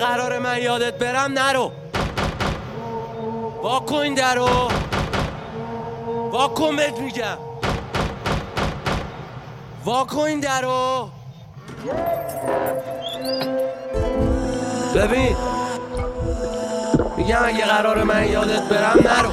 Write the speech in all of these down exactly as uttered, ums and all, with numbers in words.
قرار من یادت برم نرو. واکن این درو، واکن بهت میگم، واکن این درو. ببین میگم اگه قرار من یادت برم نرو.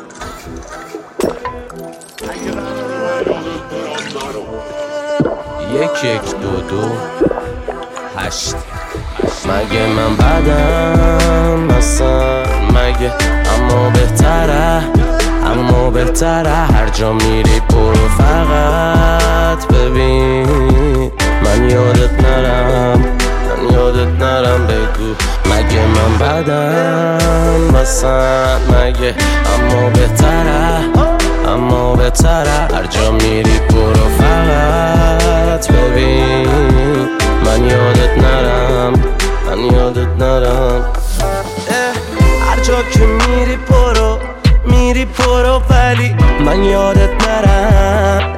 یک یک دو دو هشت. مگه من بدم مثلا مگه، اما بهتره اما بهتره هر جا میری برو فقط ببین من یادت نرم من یادت نرم بگو مگه من بدم مثلا مگه، اما بهتره اما بهتره هر جا میری برو فقط ببین من یادت نرم من یادت نرم. هر جا که میری برو میری برو ولی من یادت نرم.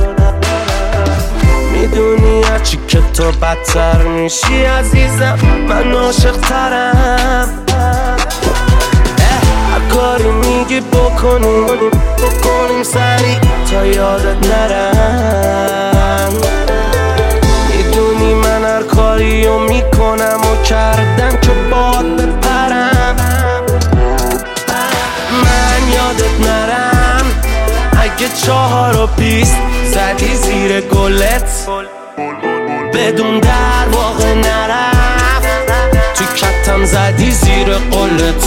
میدونی هرچی که تو بدتر میشی عزیزم من عاشق ترم. هر کاری میگی بکنیم بکنیم سری تا یادت نرم. میدونی من هر کاریو میکنم و کردم که باد بپرم. من یادت نرم اگه چهار و بیست زدی زیر گلت بدون در واقع نرفت تو کتم زدی زیر قلت.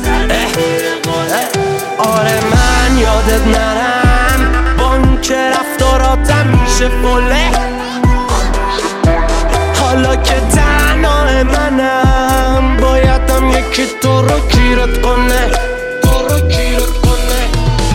آره من یادت نرم با این که رفتاراتم میشه فله. حالا که تنها منم بایدم یکی تو رو گیرت کنه تو رو گیرت کنه.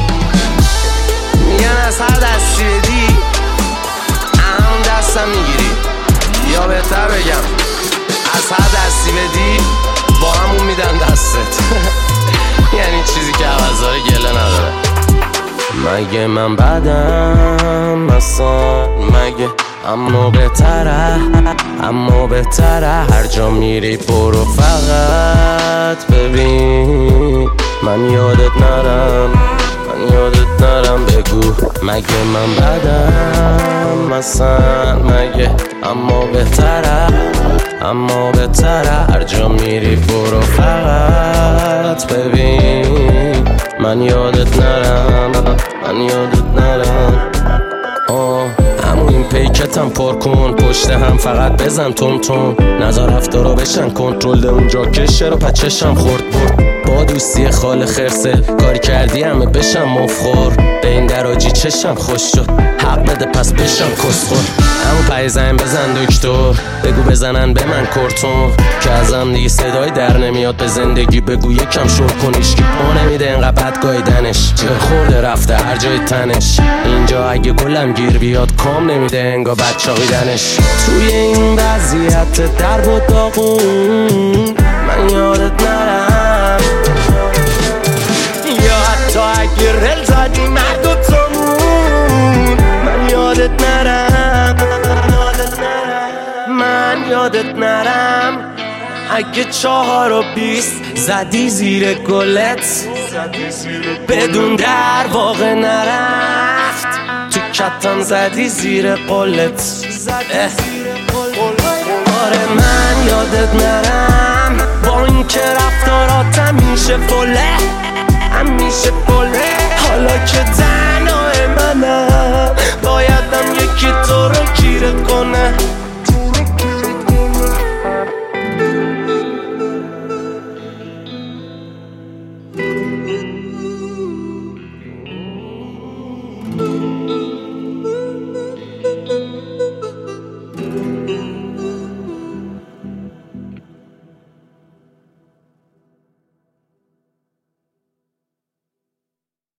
میگن از هر دستی بدی همون دستم میگیری، یا بهتر بگم از هر دستی بدی با همون میدن دستت. یعنی چیزی که عوضاره گله نداره. مگه من بدم مثلا مگه، اما بهتره اما بهتره هر جا میری برو فقط ببین من یادت نرم من یادت نرم بگو مگه من بدم مثلا مگه، اما بهتره اما بهتره هر جا میری برو فقط ببین من یادت نرم من یادت نرم. آه همون این پیکتم پر کن پشت هم فقط بزن تون تون نظر رفتارا بشن کنترل ده اونجا کشه رو پچشم خورد برد با دوستی خال خرسل کاری کردی همه بشم مفخور به این دراجی چشم خوش شد حق بده پس بشم کسخور. همون پای زن بزن دکتر بگو بزنن به من کرتون که ازم دیگه صدای در نمیاد به زندگی بگو یکم شور کنیش که پا نمیده انقدر بد گایدنش چه خورده رفته هر جای تنش اینجا اگه گلم گیر بیاد کام نمیده انگا بچاقیدنش. توی این وضعیت درب و داغون من یادت نرم یا حتی اگه رل زدی مرد و تامون من یادت نرم من یادت نرم اگه چهار و بیست زدی زیر گلت بدون در واقع نرفت تو کتم زدی زیر قلت. آره من یادت نرم با این که رفتاراتم میشه فله همیشه فله. حالا که